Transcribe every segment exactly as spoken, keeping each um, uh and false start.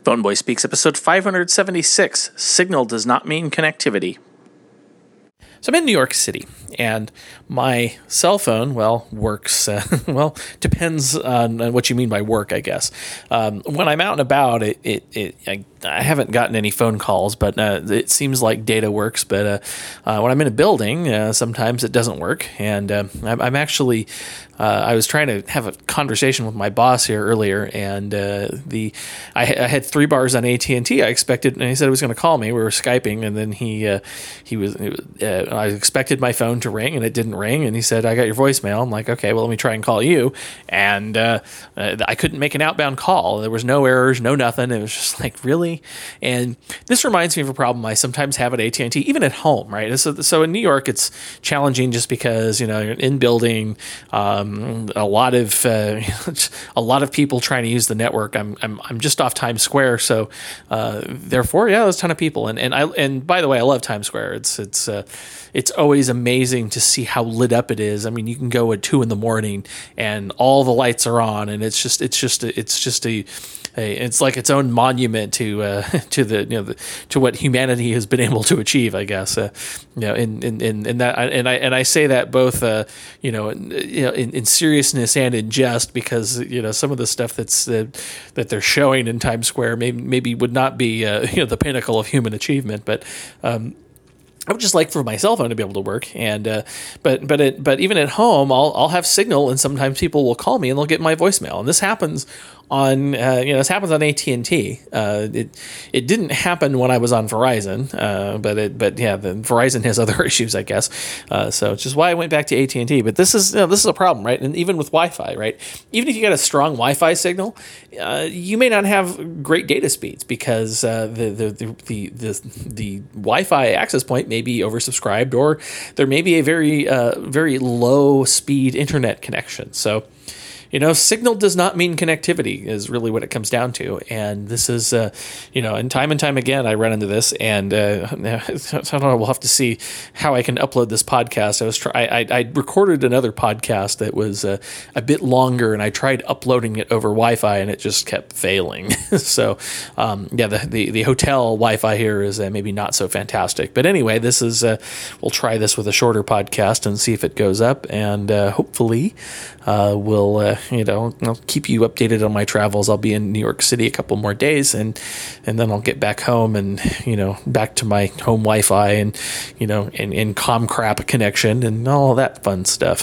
Phoneboy Speaks, episode five hundred seventy-six. Signal does not mean connectivity. So I'm in New York City, and my cell phone, well, works, uh, well, depends on what you mean by work, I guess. Um, when I'm out and about, it, it, it I, I haven't gotten any phone calls, but uh, it seems like data works. But uh, uh, when I'm in a building, uh, sometimes it doesn't work, and uh, I'm, I'm actually, uh, I was trying to have a conversation with my boss here earlier, and uh, the I, I had three bars on A T and T. I expected, and he said he was going to call me. We were Skyping, and then he uh, he was. Uh, I expected my phone to ring, and it didn't ring. And he said, "I got your voicemail." I'm like, "Okay, well, let me try and call you." And uh, uh, I couldn't make an outbound call. There was no errors, no nothing. It was just like, really? And this reminds me of a problem I sometimes have at A T and T, even at home, right? So, so in New York, it's challenging just because, you know, you're in building, um, a lot of uh, a lot of people trying to use the network. I'm I'm I'm just off Times Square, so uh, therefore, yeah, there's a ton of people. And and I and by the way, I love Times Square. It's it's uh, it's always amazing to see how lit up it is. I mean, you can go at two in the morning and all the lights are on, and it's just it's just a, it's just a, a it's like its own monument to uh, to the you know the, to what humanity has been able to achieve, I guess. Uh, you know, in, in in in that, and I and I say that both uh, you know in, you know in, in seriousness and in jest, because you know some of the stuff that's uh, that they're showing in Times Square maybe maybe would not be uh, you know the pinnacle of human achievement, but. Um, I would just like for my cell phone to be able to work, and uh, but but it, but even at home, I'll I'll have signal, and sometimes people will call me and they'll get my voicemail, and this happens on uh, you know this happens on A T and T. Uh, it it didn't happen when I was on Verizon, uh, but it but yeah, the Verizon has other issues, I guess. Uh, so it's just why I went back to A T and T. But this is you know, this is a problem, right? And even with Wi-Fi, right? Even if you get a strong Wi-Fi signal, uh, you may not have great data speeds because uh, the, the the the the the Wi-Fi access point may be oversubscribed, or there may be a very uh, very low speed internet connection. So. You know, signal does not mean connectivity is really what it comes down to. And this is, uh, you know, and time and time again, I run into this. And uh, I don't know, we'll have to see how I can upload this podcast. I was try- I, I recorded another podcast that was uh, a bit longer, and I tried uploading it over Wi-Fi, and it just kept failing. so, um, yeah, the, the, the hotel Wi-Fi here is uh, maybe not so fantastic. But anyway, this is, uh, we'll try this with a shorter podcast and see if it goes up. And uh, hopefully uh, we'll... Uh, You know, I'll keep you updated on my travels. I'll be in New York City a couple more days, and and then I'll get back home and, you know, back to my home Wi-Fi and, you know, and, and ComCrap connection and all that fun stuff.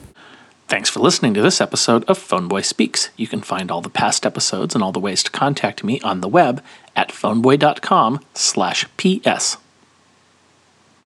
Thanks for listening to this episode of Phoneboy Speaks. You can find all the past episodes and all the ways to contact me on the web at phoneboy.com slash PS.